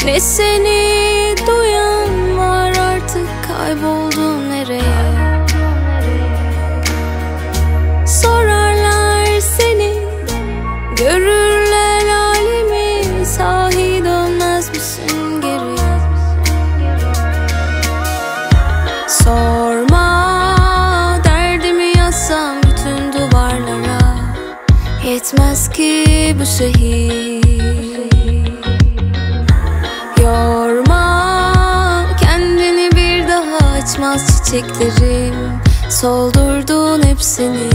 Ne seni duyan var, artık kayboldun nereye? Sorarlar seni, görürler halimi, sahi dönmez misin geri? Sorma, derdimi yazsam bütün duvarlara, yetmez ki bu şehir. Yorma kendini, bir daha açmaz çiçeklerim, soldurdun hepsini.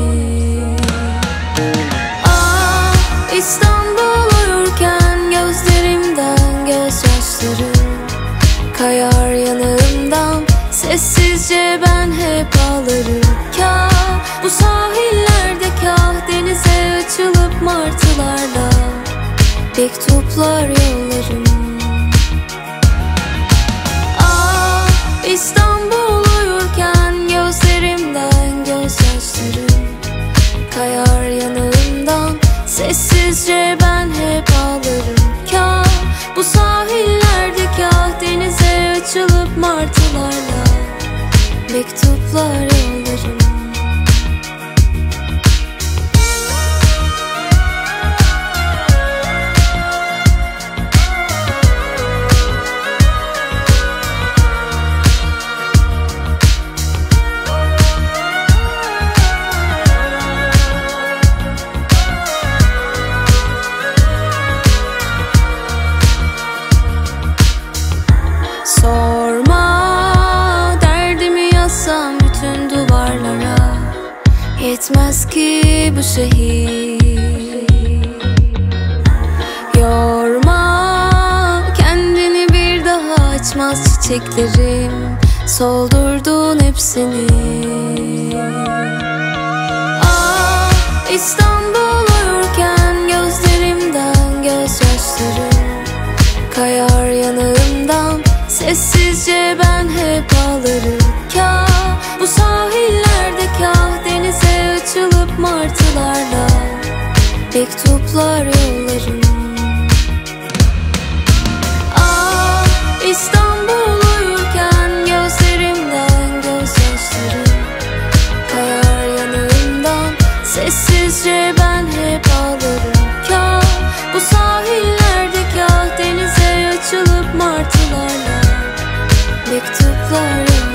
İstanbul uyurken gözlerimden gözyaşları kayar yanağımdan, sessizce ben hep ağlarım. Kah bu sahillerde, kah denize açılıp martılarla mektuplar yollarım. İstanbul uyurken gözlerimden gözyaşları kayar yanağımdan, sessizce ben hep ağlarım. Kah bu sahillerde, kah denize açılıp martılarla mektuplar yollarım. Sorma, derdimi yazsam bütün duvarlara, yetmez ki bu şehir. Yorma kendini, bir daha açmaz çiçeklerim, soldurdun hepsini. İstanbul uyurken gözlerimden gözyaşları kayar yanağımdan, sessizce ben hep ağlarım. Kah bu sahillerde, kah denize açılıp martılarla mektuplar yollarım. İstanbul uyurken gözlerimden gözyaşları kayar yanağımdan, sessizce ben hep ağlarım. Kah bu sahillerde, kah denize açılıp martılarla mektuplar yollarım.